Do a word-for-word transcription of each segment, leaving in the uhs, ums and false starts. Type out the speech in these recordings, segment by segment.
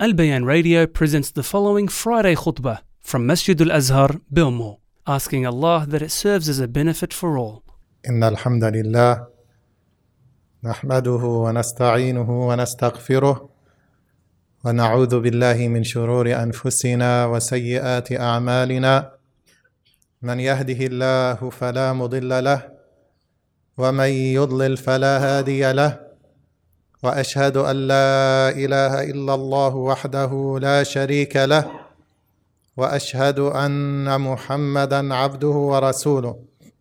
Al Bayan Radio presents the following Friday khutbah from Masjid Al-Azhar, Bilmo, asking Allah that it serves as a benefit for all. إن الحمد لله نحمده ونستعينه ونستغفره ونعوذ بالله من شرور أنفسنا وسيئات أعمالنا من يهده الله فلا مضل له ومن يضلل فلا هادي له وأشهد أن لا إله إلا الله وحده لا شريك له وأشهد أن محمدًا عبده ورسوله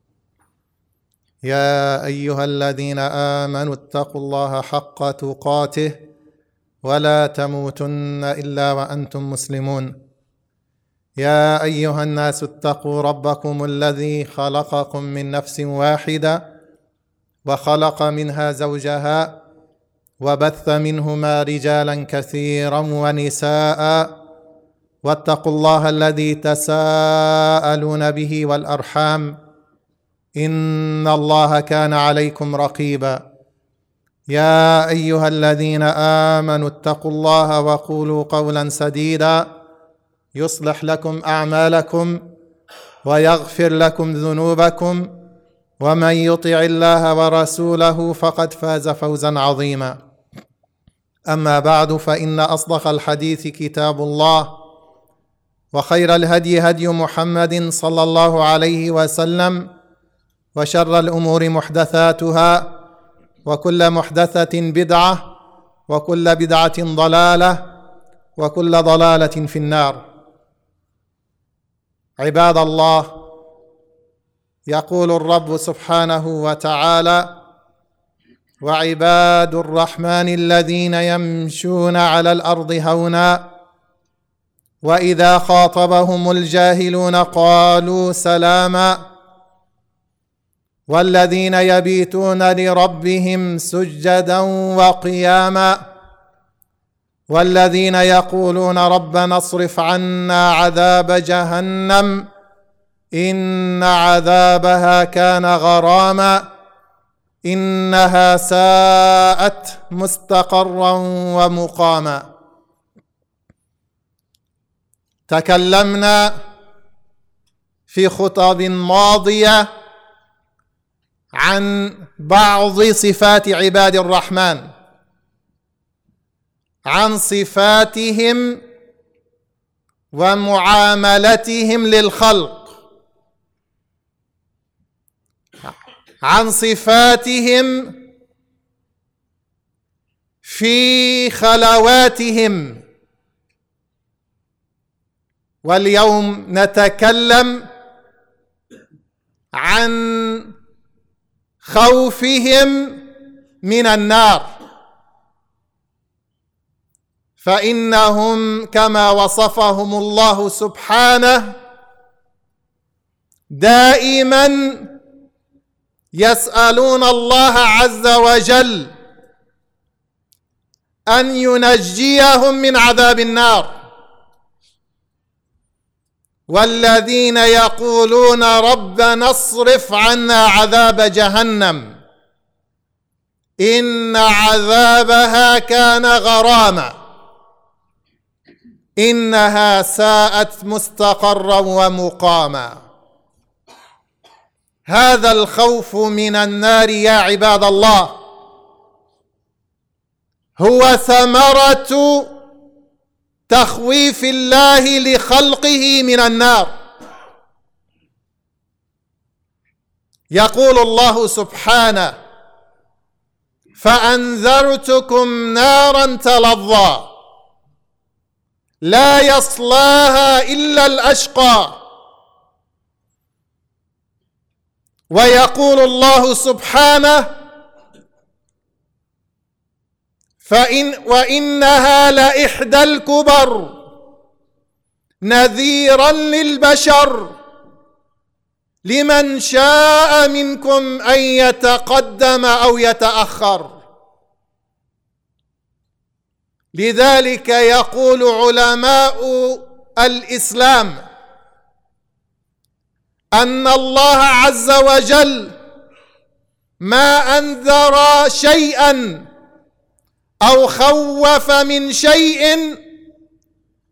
يا أيها الذين آمنوا اتقوا الله حق تقاته ولا تموتن إلا وأنتم مسلمون يا أيها الناس اتقوا ربكم الذي خلقكم من نفس واحدة وخلق منها زوجها وبث منهما رجالا كثيرا ونساء واتقوا الله الذي تساءلون به والأرحام إن الله كان عليكم رقيبا يا أيها الذين آمنوا اتقوا الله وقولوا قولا سديدا يصلح لكم أعمالكم ويغفر لكم ذنوبكم ومن يطع الله ورسوله فقد فاز فوزا عظيما أما بعد فإن أصدق الحديث كتاب الله وخير الهدي هدي محمد صلى الله عليه وسلم وشر الأمور محدثاتها وكل محدثة بدعة وكل بدعة ضلالة وكل ضلالة في النار. عباد الله، يقول الرب سبحانه وتعالى: وعباد الرحمن الذين يمشون على الأرض هونا وإذا خاطبهم الجاهلون قالوا سلاما والذين يبيتون لربهم سجدا وقياما والذين يقولون ربنا اصرف عنا عذاب جهنم إن عذابها كان غراما إنها ساءت مستقرا ومقاما. تكلمنا في خطب ماضية عن بعض صفات عباد الرحمن، عن صفاتهم ومعاملتهم للخلق، عن صفاتهم في خلواتهم. واليوم نتكلم عن خوفهم من النار، فإنهم كما وصفهم الله سبحانه دائما يسألون الله عز وجل أن ينجيهم من عذاب النار، والذين يقولون ربنا اصرف عنا عذاب جهنم إن عذابها كان غراما إنها ساءت مستقرا ومقاما. هذا الخوف من النار يا عباد الله هو ثمرة تخويف الله لخلقه من النار. يقول الله سبحانه: فأنذرتكم نارا تلظى لا يصلاها إلا الأشقى. ويقول الله سبحانه: فإن وإنها لإحدى الكبر نذيرا للبشر لمن شاء منكم أن يتقدم أو يتأخر. لذلك يقول علماء الإسلام أن الله عز وجل ما أنذر شيئا أو خوف من شيء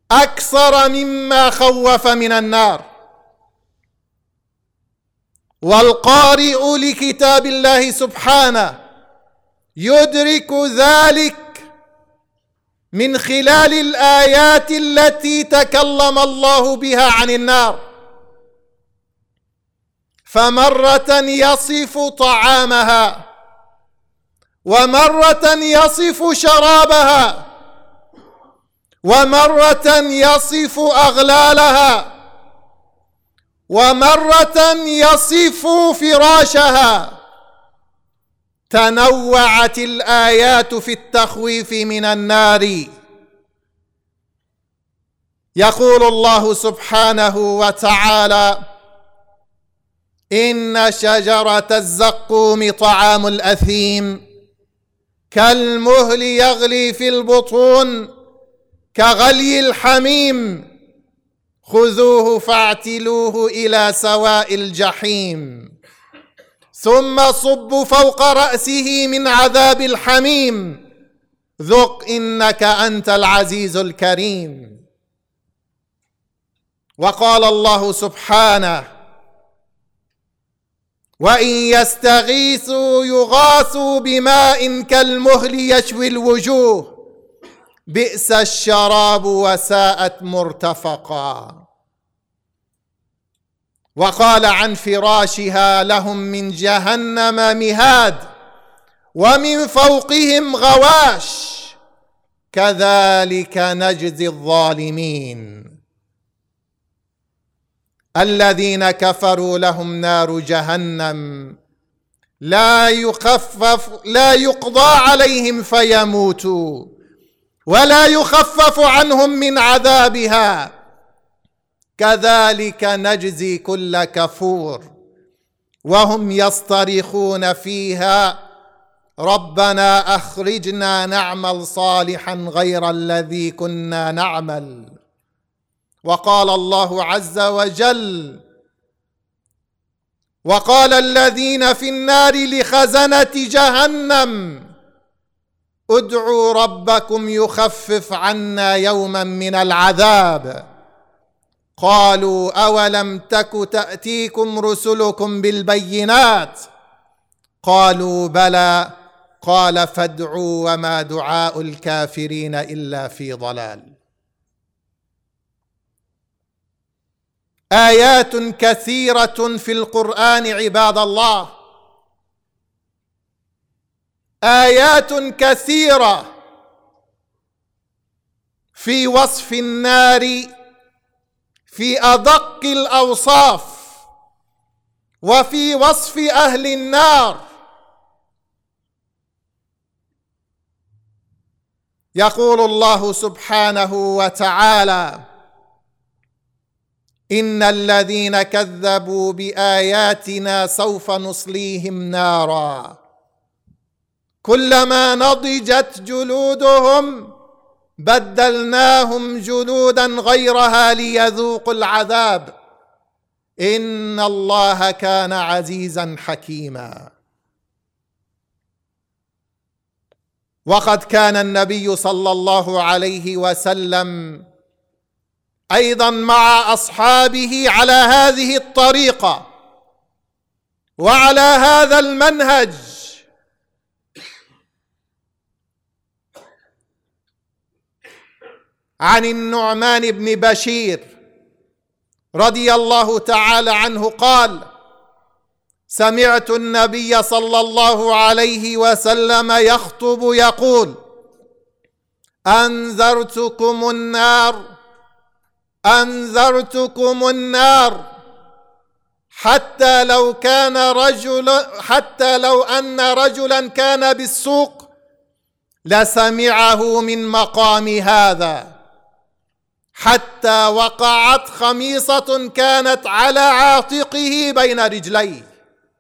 أكثر مما خوف من النار. والقارئ لكتاب الله سبحانه يدرك ذلك من خلال الآيات التي تكلم الله بها عن النار، فمرة يصف طعامها، ومرة يصف شرابها، ومرة يصف أغلالها، ومرة يصف فراشها. تنوعت الآيات في التخويف من النار. يقول الله سبحانه وتعالى: إن شجرة الزقوم طعام الأثيم كالمهل يغلي في البطون كغلي الحميم خذوه فاعتلوه إلى سواء الجحيم ثم صبوا فوق رأسه من عذاب الحميم ذق إنك أنت العزيز الكريم. وقال الله سبحانه: وإن يستغيثوا يغاثوا بماء كالمهل يشوي الوجوه بئس الشراب وساءت مرتفقا. وقال عن فراشها: لهم من جهنم مهاد ومن فوقهم غواش كذلك نجزي الظالمين. الذين كفروا لهم نار جهنم لا يخفف لا يقضى عليهم فيموتوا ولا يخفف عنهم من عذابها كذلك نجزي كل كفور وهم يصطرخون فيها ربنا أخرجنا نعمل صالحا غير الذي كنا نعمل. وقال الله عز وجل: وقال الذين في النار لخزنة جهنم ادعوا ربكم يخفف عنا يوما من العذاب قالوا أولم تك تأتيكم رسلكم بالبينات قالوا بلى قال فادعوا وما دعاء الكافرين إلا في ضلال. آيات كثيرة في القرآن عباد الله، آيات كثيرة في وصف النار في أدق الأوصاف وفي وصف أهل النار. يقول الله سبحانه وتعالى: إن الذين كذبوا بآياتنا سوف نصليهم نارا كلما نضجت جلودهم بدلناهم جلودا غيرها ليذوقوا العذاب إن الله كان عزيزا حكيما. وقد كان النبي صلى الله عليه وسلم أيضا مع أصحابه على هذه الطريقة وعلى هذا المنهج. عن النعمان بن بشير رضي الله تعالى عنه قال: سمعت النبي صلى الله عليه وسلم يخطب يقول: أنذرتكم النار أنذرتكم النار حتى لو كان رجل حتى لو أن رجلا كان بالسوق لسمعه من مقام هذا حتى وقعت خميصة كانت على عاتقه بين رجليه.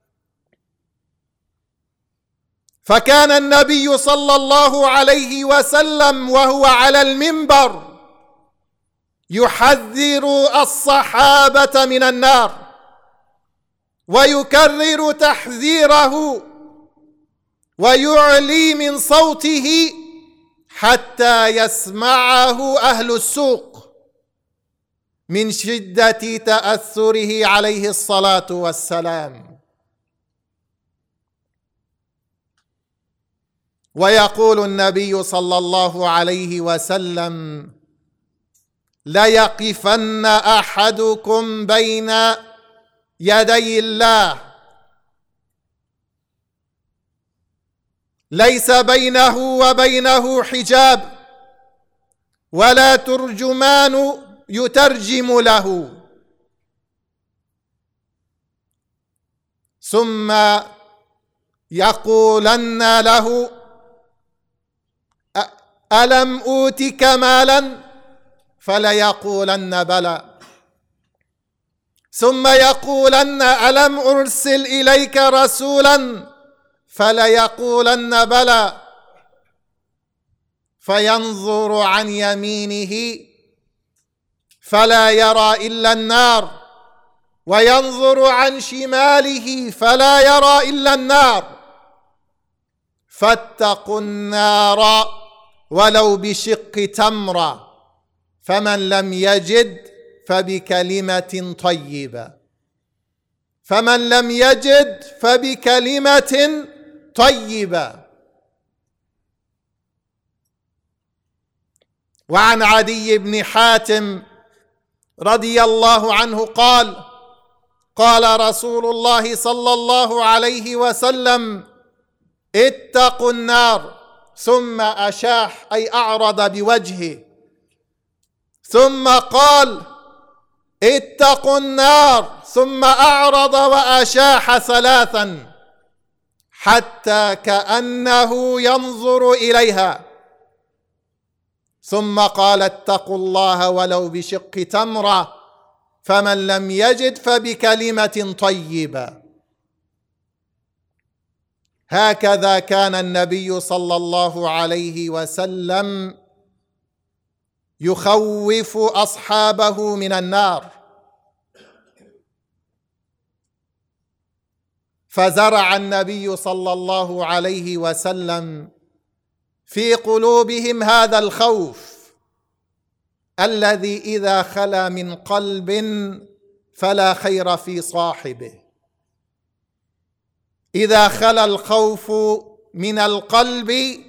فكان النبي صلى الله عليه وسلم وهو على المنبر يحذر الصحابة من النار ويكرر تحذيره ويعلي من صوته حتى يسمعه أهل السوق من شدة تأثره عليه الصلاة والسلام. ويقول النبي صلى الله عليه وسلم: ليقفن أحدكم بين يدي الله ليس بينه وبينه حجاب ولا ترجمان يترجم له، ثم يقولن له: ألم أوتك مالا؟ فليقولن بلى، ثم يقولن: ألم أرسل إليك رسولا؟ فليقولن بلى، فينظر عن يمينه فلا يرى إلا النار، وينظر عن شماله فلا يرى إلا النار، فاتقوا النار ولو بشق تمرة، فمن لم يجد فبكلمة طيبة فمن لم يجد فبكلمة طيبة. وعن عدي بن حاتم رضي الله عنه قال: قال رسول الله صلى الله عليه وسلم: اتقوا النار، ثم أشاح أي أعرض بوجهه، ثم قال: اتقوا النار، ثم أعرض وأشاح ثلاثا حتى كأنه ينظر إليها، ثم قال: اتقوا الله ولو بشق تمرة، فمن لم يجد فبكلمة طيبة. هكذا كان النبي صلى الله عليه وسلم يخوف أصحابه من النار، فزرع النبي صلى الله عليه وسلم في قلوبهم هذا الخوف الذي إذا خلا من قلب فلا خير في صاحبه. إذا خلا الخوف من القلب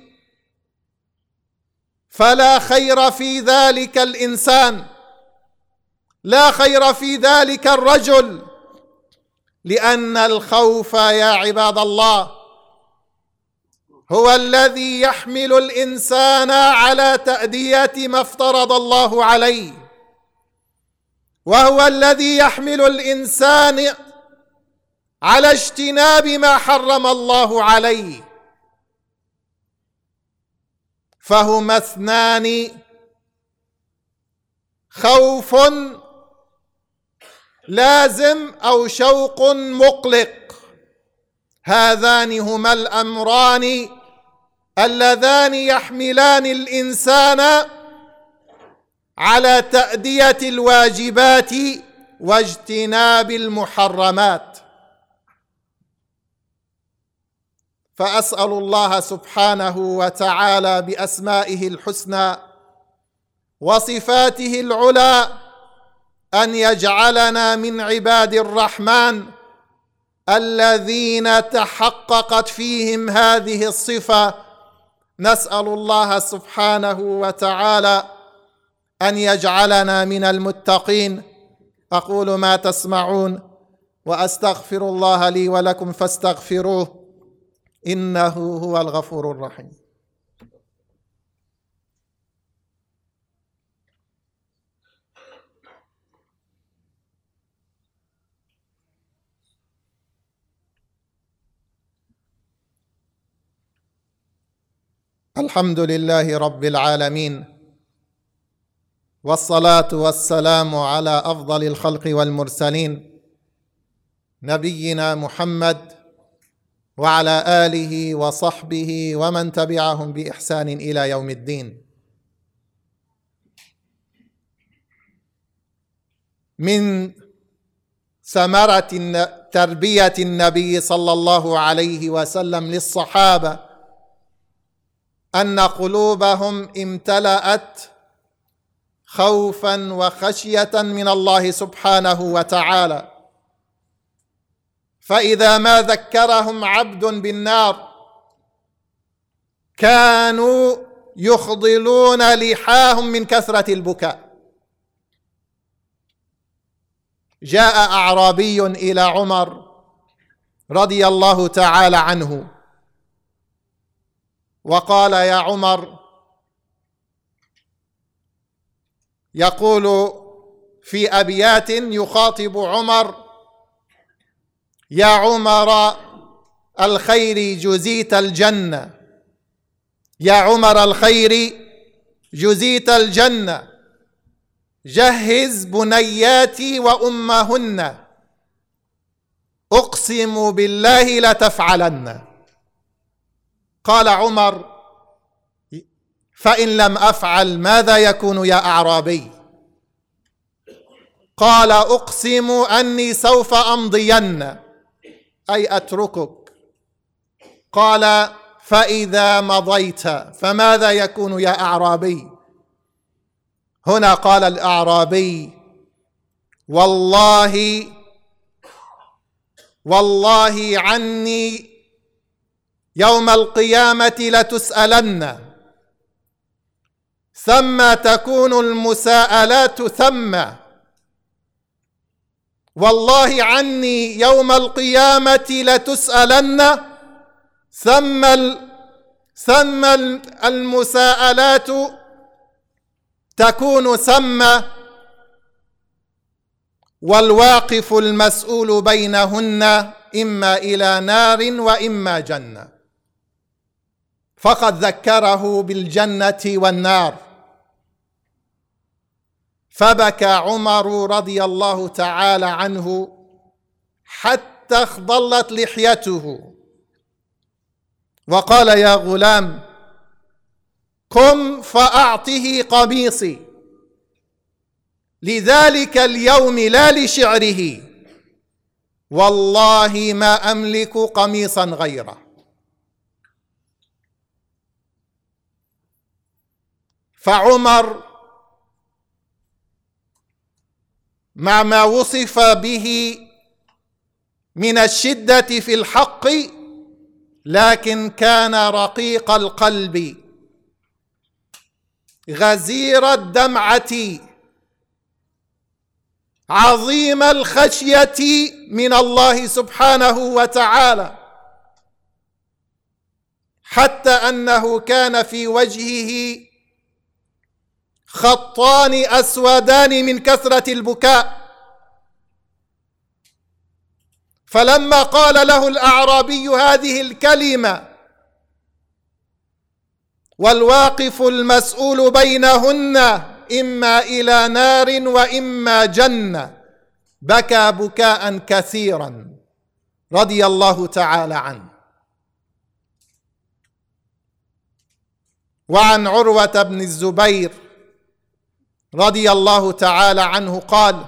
فلا خير في ذلك الإنسان، لا خير في ذلك الرجل، لأن الخوف يا عباد الله هو الذي يحمل الإنسان على تأدية ما افترض الله عليه، وهو الذي يحمل الإنسان على اجتناب ما حرم الله عليه. فهما اثنان: خوف لازم أو شوق مقلق، هذان هما الأمران اللذان يحملان الإنسان على تأدية الواجبات واجتناب المحرمات. فأسأل الله سبحانه وتعالى بأسمائه الحسنى وصفاته العلى أن يجعلنا من عباد الرحمن الذين تحققت فيهم هذه الصفة. نسأل الله سبحانه وتعالى أن يجعلنا من المتقين. أقول ما تسمعون وأستغفر الله لي ولكم فاستغفروه إنه هو الغفور الرحيم. الحمد لله رب العالمين، والصلاة والسلام على أفضل الخلق والمرسلين نبينا محمد وعلى آله وصحبه ومن تبعهم بإحسان إلى يوم الدين. من ثمرة تربية النبي صلى الله عليه وسلم للصحابة أن قلوبهم امتلأت خوفا وخشية من الله سبحانه وتعالى. فإذا ما ذكرهم عبد بالنار كانوا يخضلون لحاهم من كثرة البكاء. جاء أعرابي إلى عمر رضي الله تعالى عنه وقال: يا عمر، يقول في أبيات يخاطب عمر: يا عمر الخير جزيت الجنة، يا عمر الخير جزيت الجنة، جهز بنياتي وأمهن، أقسم بالله لتفعلن. قال عمر: فإن لم أفعل ماذا يكون يا أعرابي؟ قال: أقسم أني سوف أمضين، أي أتركك. قال: فإذا مضيت فماذا يكون يا أعرابي؟ هنا قال الأعرابي: والله والله عني يوم القيامة لتسألن، ثم تكون المساءلات ثم، والله عني يوم القيامة لتسألن ثم ثم المساءلات تكون ثم، والواقف المسؤول بينهن إما إلى نار وإما جنة. فقد ذكره بالجنة والنار، فبكى عمر رضي الله تعالى عنه حتى اخضلت لحيته، وقال: يا غلام، قم فأعطه قميصي لذلك اليوم لا لشعره، والله ما أملك قميصا غيره. فعمر مع ما وصف به من الشدة في الحق، لكن كان رقيق القلب غزير الدمعة عظيم الخشية من الله سبحانه وتعالى، حتى أنه كان في وجهه خطان أسودان من كثرة البكاء. فلما قال له الأعرابي هذه الكلمة: والواقف المسؤول بينهن إما إلى نار وإما جنة، بكى بكاء كثيرا رضي الله تعالى عنه. وعن عروة بن الزبير رضي الله تعالى عنه قال: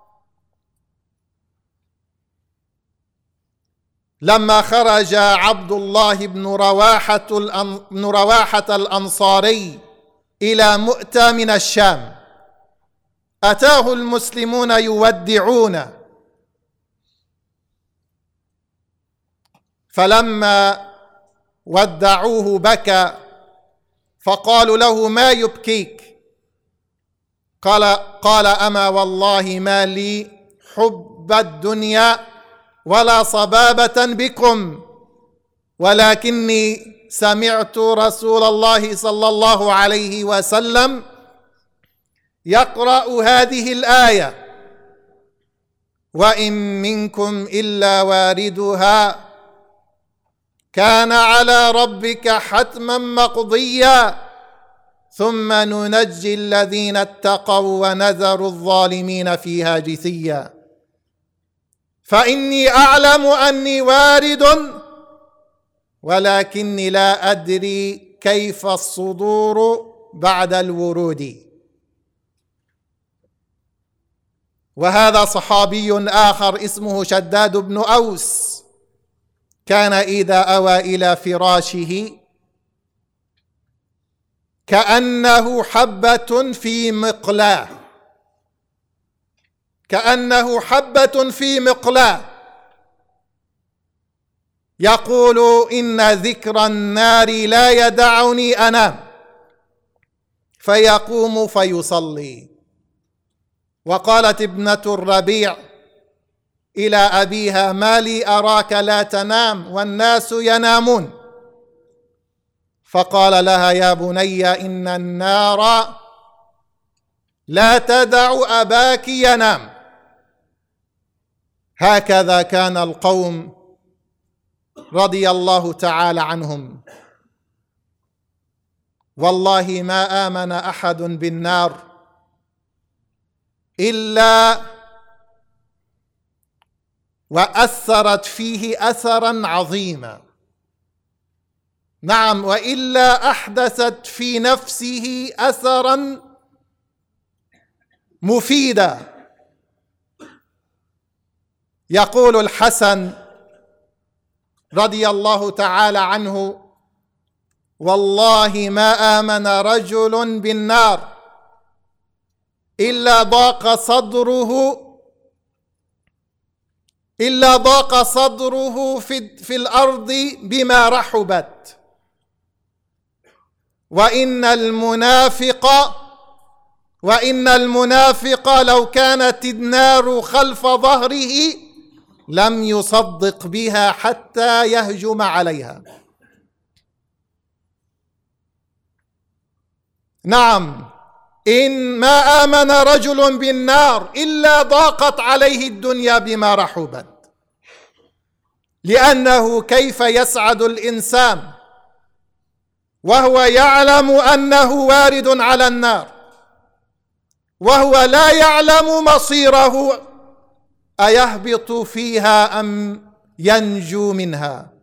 لما خرج عبد الله بن رواحة بن رواحة الأنصاري إلى مؤتة من الشام، أتاه المسلمون يودعون، فلما ودعوه بكى، فقالوا له: ما يبكيك؟ قال قال أما والله ما لي حب الدنيا ولا صبابة بكم، ولكني سمعت رسول الله صلى الله عليه وسلم يقرأ هذه الآية: وإن منكم إلا واردها كان على ربك حتما مقضيا ثم ننجي الذين اتقوا ونذر الظالمين فيها جثيا. فإني أعلم أني وارد ولكني لا أدري كيف الصدور بعد الورود. وهذا صحابي آخر اسمه شداد بن أوس، كان إذا أوى إلى فراشه كأنه حبة في مقلاة، كأنه حبة في مقلاة. يقول إن ذكر النار لا يدعني أنام، فيقوم فيصلي. وقالت ابنة الربيع إلى أبيها: ما لي أراك لا تنام والناس ينامون؟ فقال لها: يا بني إن النار لا تدع أباك ينام. هكذا كان القوم رضي الله تعالى عنهم. والله ما آمن أحد بالنار إلا وأثرت فيه أثرا عظيما، نعم، وإلا أحدثت في نفسه أثرا مفيدا. يقول الحسن رضي الله تعالى عنه: والله ما آمن رجل بالنار إلا ضاق صدره إلا ضاق صدره في, في الأرض بما رحبت. وإن المنافق وإن المنافق لو كانت النار خلف ظهره لم يصدق بها حتى يهجم عليها. نعم، إن ما آمن رجل بالنار إلا ضاقت عليه الدنيا بما رحبت. لأنه كيف يسعد الإنسان وهو يعلم أنه وارد على النار وهو لا يعلم مصيره، أيهبط فيها أم ينجو منها؟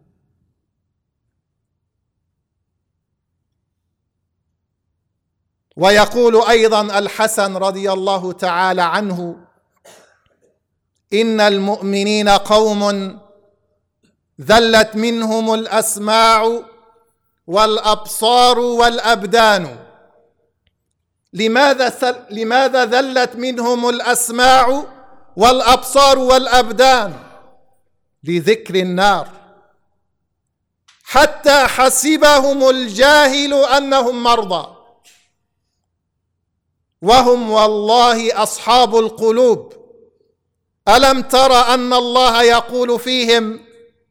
ويقول أيضا الحسن رضي الله تعالى عنه: إن المؤمنين قوم ذلت منهم الأسماع والأبصار والأبدان. لماذا لماذا ذلت منهم الأسماع والأبصار والأبدان؟ لذكر النار، حتى حسبهم الجاهل أنهم مرضى وهم والله أصحاب القلوب. ألم تر أن الله يقول فيهم: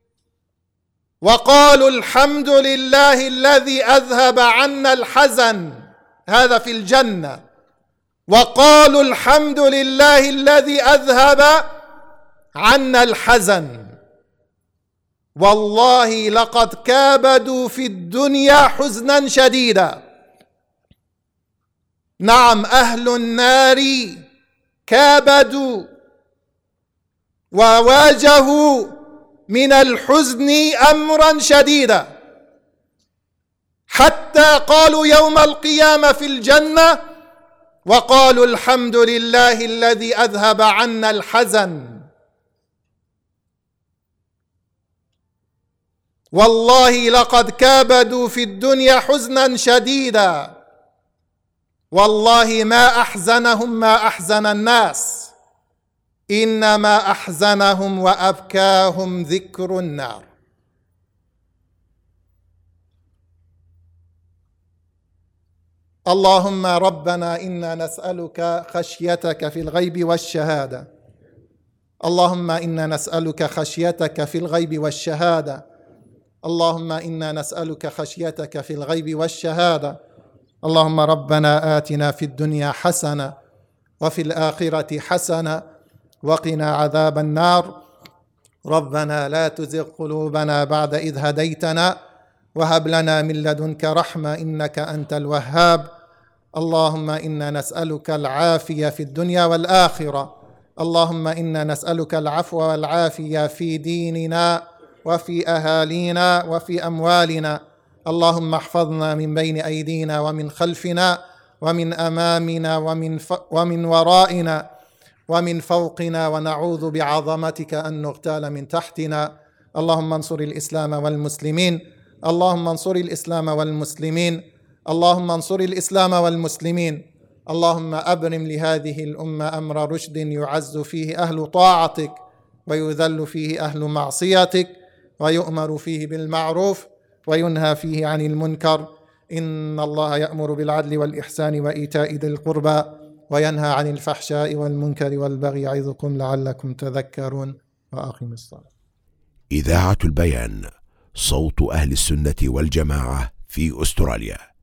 وقالوا الحمد لله الذي أذهب عنا الحزن، هذا في الجنة، وقالوا الحمد لله الذي أذهب عنا الحزن. والله لقد كابدوا في الدنيا حزنا شديدا. نعم، أهل النار كابدوا وواجهوا من الحزن أمرا شديدا، حتى قالوا يوم القيامة في الجنة: وقالوا الحمد لله الذي أذهب عنا الحزن. والله لقد كابدوا في الدنيا حزنا شديدا. والله ما أحزنهم ما أحزن الناس، إنما أحزنهم وأبكاهم ذكر النار. اللهم ربنا إنا نسألك خشيتك في الغيب والشهادة. اللهم إنا نسألك خشيتك في الغيب والشهادة. اللهم إنا نسألك خشيتك في الغيب والشهادة. اللهم ربنا آتنا في الدنيا حسنة وفي الآخرة حسنة وقنا عذاب النار. ربنا لا تزغ قلوبنا بعد إذ هديتنا وهب لنا من لدنك رحمة إنك أنت الوهاب. اللهم إنا نسألك العافية في الدنيا والآخرة. اللهم إنا نسألك العفو والعافية في ديننا وفي أهالينا وفي أموالنا. اللهم احفظنا من بين أيدينا ومن خلفنا ومن أمامنا ومن, ف... ومن ورائنا ومن فوقنا، ونعوذ بعظمتك أن نغتال من تحتنا. اللهم انصر الإسلام والمسلمين. اللهم انصر الإسلام والمسلمين. اللهم انصر الإسلام والمسلمين. اللهم أبرم لهذه الأمة أمر رشد يعز فيه أهل طاعتك ويذل فيه أهل معصيتك، ويؤمر فيه بالمعروف وينهى فيه عن المنكر. إن الله يأمر بالعدل والإحسان وإيتاء ذي القربى وينهى عن الفحشاء والمنكر والبغي يعظكم لعلكم تذكرون. وأقم الصلاة. إذاعة البيان، صوت أهل السنة والجماعة في أستراليا.